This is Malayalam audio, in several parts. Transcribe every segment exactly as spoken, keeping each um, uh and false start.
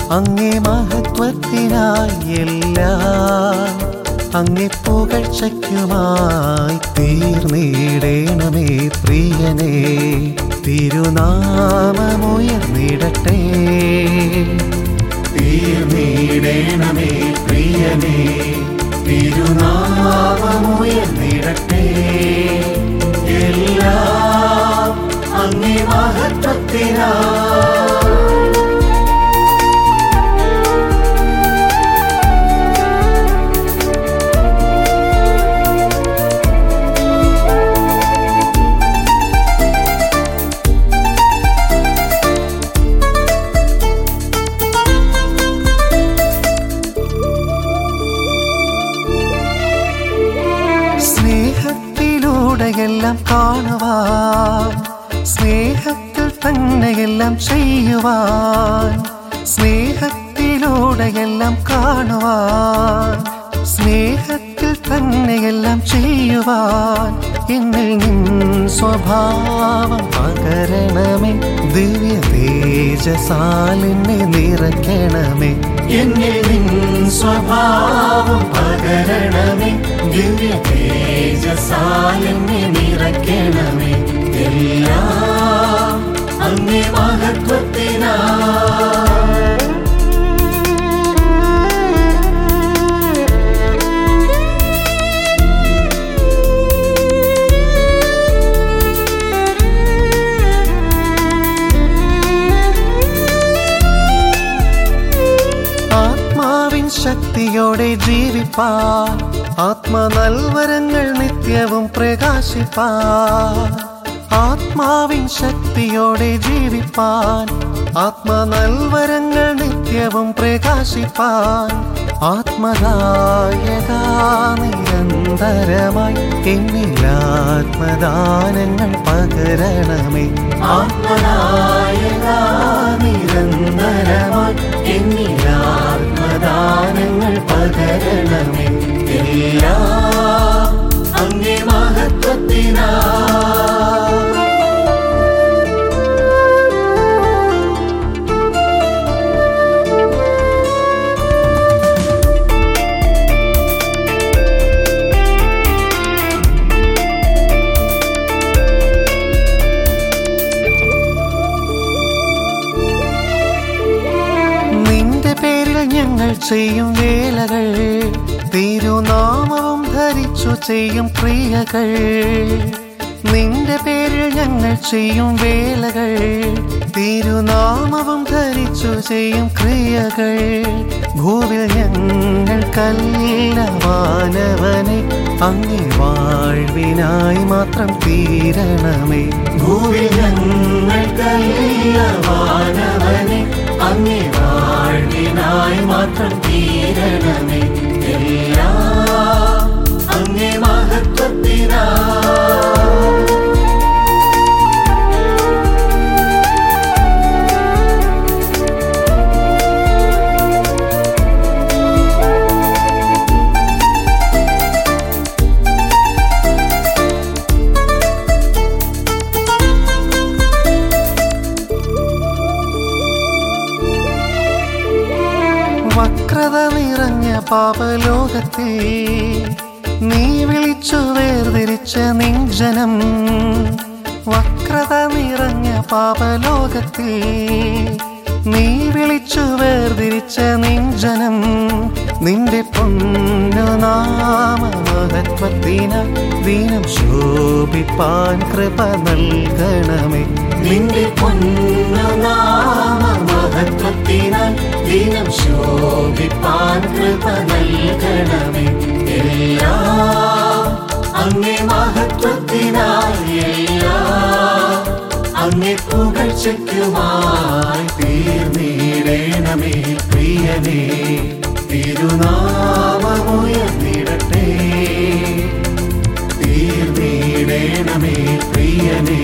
അങ്ങേ മഹത്വത്തിനായി എല്ലാം അങ്ങേ പുകഴ്ചയ്ക്കുമായി തീർന്നിടേണമേ പ്രിയനേ. തിരുനാമമുയർന്നിടട്ടെ, തീർന്നിടേണമേ പ്രിയനേ. തിരുനാമമുയർന്നിടട്ടെ, എല്ലാം അങ്ങേ മഹത്വത്തിനായി. സ്നേഹത്തിലൂടെയെല്ലാം കാണുവാൻ, സ്നേഹത്തിൽ തന്നെയെല്ലാം ചെയ്യുവാൻ. സ്നേഹത്തിലൂടെയെല്ലാം കാണുവാൻ, സ്നേഹത്തിൽ തന്നെയെല്ലാം ചെയ്യുവാൻ. എന്നിൽ നിൻ സ്വഭാവം പകരണമേ, ദിവ്യ തേജസാൽ എന്നെ നിറയ്ക്കണമേ. എന്നിൽ നിൻ സ്വഭാവം പകരണമേ, ദിവ്യ തേജസാൽ എന്നെ നിറയ്ക്കണമേ. എല്ലാം അങ്ങേ മഹത്വത്തിനായി. ആത്മാവിൻ ശക്തിയോടെ ജീവിപ്പാൻ, ആത്മനൽവരങ്ങൾ നിത്യവും പ്രകാശിപ്പാൻ. ആത്മാവിൻ ശക്തിയോടെ ജീവിപ്പാൻ, ആത്മനൽവരങ്ങൾ നിത്യവും പ്രകാശിപ്പാൻ. ആത്മദായക നിരന്തരമായി എന്നിൽ ആത്മദാനങ്ങൾ പകരണമേ. ആത്മദായക നിരന്തരമായി എന്നിൽ ആത്മദാനങ്ങൾ പകരണമേ. എല്ലാം അങ്ങേ മഹത്വത്തിനായി. നിന്റെ പേരിൽ ഞങ്ങൾ ചെയ്യും വേലകൾ, തിരുനാമവും ധരിച്ചു ചെയ്യും ക്രിയകൾ. നിന്റെ പേരിൽ ഞങ്ങൾ ചെയ്യും വേലകൾ, തിരുനാമവും ധരിച്ചു ചെയ്യും ക്രിയകൾ. ഭൂവിൽ ഞങ്ങൾക്കല്ല വാനവനെ, അങ്ങേ വാഴ്വിനായി മാത്രം തീരണമേ. ഭൂവിൽ ഞങ്ങൾക്കല്ല വാനവനെ, അങ്ങേ വാഴ്വിനായി മാത്രം തീരണമേ. എല്ലാം അങ്ങേ മഹത്വത്തിനായി. വക്രത നിറഞ്ഞ പാപലോകത്തിൽ നീ വിളിച്ചു വേർതിരിച്ച നിഞ്ജനം. വക്രത നിറഞ്ഞ പാപലോകത്തിൽ നീ വിളിച്ചു വേർതിരിച്ച നിഞ്ജനം. നിന്റെ പൊന്നുനാമ മഹത്വത്തിനായി ദീനം ശോഭിപ്പാൻ കൃപ നൽകണമേ. നിന്റെ പൊന്നുനാമ മഹത്വത്തിനായി ദീനം ശോഭിപ്പാൻ കൃപ നൽകണമേ. എല്ലാം അങ്ങേ മഹത്വത്തിനായി, എല്ലാം അങ്ങേ പുകഴ്ചയ്ക്കുമായി തീർന്നിടേണമേ പ്രിയനേ. തിരുനാമമുയർന്നിടട്ടെ, തീർന്നിടേണമേ പ്രിയനേ.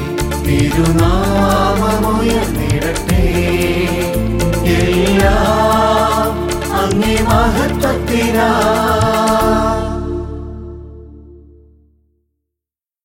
തിരുനാമമുയർന്നിടട്ടെ, എല്ലാം അങ്ങേ മഹത്വത്തിനായി.